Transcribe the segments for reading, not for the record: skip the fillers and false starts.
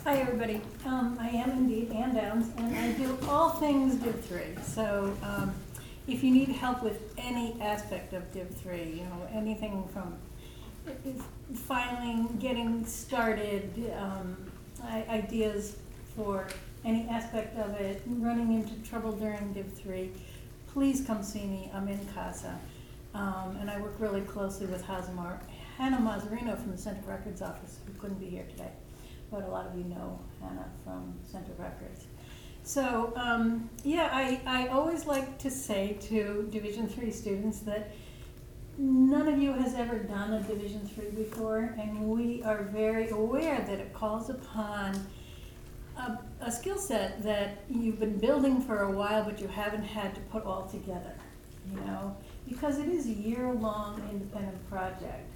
Hi, everybody. I am indeed Ann Downs, and I do all things Div 3. So if you need help with any aspect of Div 3, anything from filing, getting started, ideas for any aspect of it, running into trouble during Div 3, please come see me. I'm in CASA. And I work really closely with Hannah Mazzarino from the Center Records Office, who couldn't be here today. But a lot of you know Hannah from Center Records. So, I always like to say to Division 3 students that none of you has ever done a Division 3 before, and we are very aware that it calls upon a skill set that you've been building for a while, but you haven't had to put all together, because it is a year-long independent project.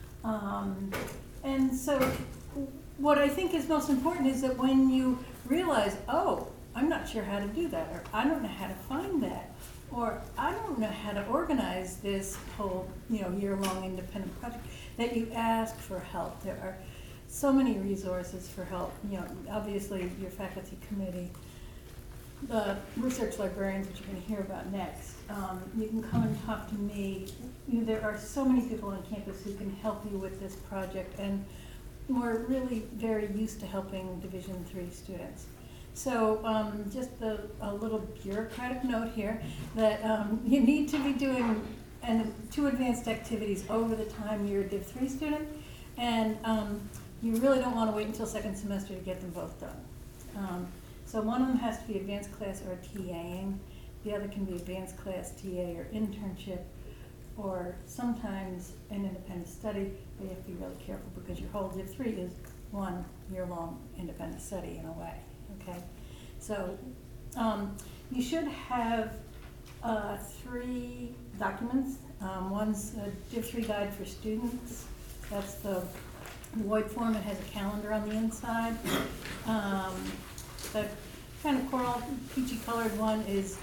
And so what I think is most important is that when you realize, oh, I'm not sure how to do that, or I don't know how to find that, or I don't know how to organize this whole, year-long independent project, that you ask for help. There are so many resources for help. Obviously your faculty committee, the research librarians, which you're going to hear about next. You can come and talk to me. There are so many people on campus who can help you with this project, and we're really very used to helping Division 3 students. So just a little bureaucratic note here that you need to be doing 2 advanced activities over the time you're a Div 3 student, and you really don't want to wait until second semester to get them both done. So one of them has to be advanced class or TAing. The other can be advanced class, TA, or internship, or sometimes an independent study, but you have to be really careful because your whole Div 3 is one year-long independent study in a way, okay? So you should have 3 documents. One's a Div 3 guide for students. That's the white form. It has a calendar on the inside. The kind of coral, peachy colored one is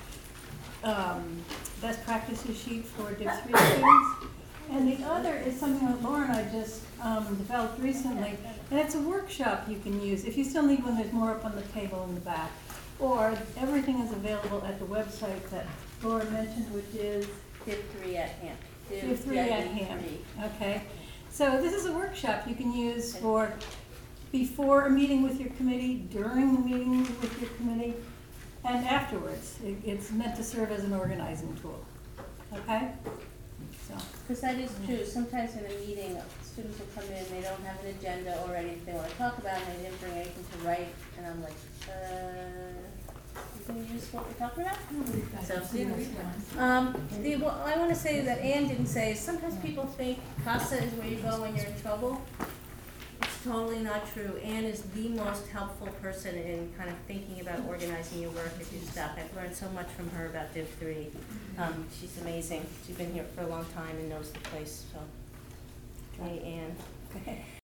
best practices sheet for Div 3 students. And the other is something that Laura and I just developed recently, and it's a workshop you can use. If you still need one, there's more up on the table in the back. Or everything is available at the website that Laura mentioned, which is Div 3 at hand. Div 3 at hand. Okay. So this is a workshop you can use for before a meeting with your committee, during the meeting with your committee, and afterwards. It's meant to serve as an organizing tool. Okay? Because that is true. Sometimes in a meeting, students will come in, they don't have an agenda or anything they want to talk about, and they didn't bring anything to write, and I'm like, you can use what we're talking about? Well, I want to say that Ann didn't say, sometimes people think CASA is where you go when you're in trouble. It's totally not true. Ann is the most helpful person in kind of thinking about organizing your work as you stuff. I've learned so much from her about Div 3. She's amazing. She's been here for a long time and knows the place. So, hey, Ann.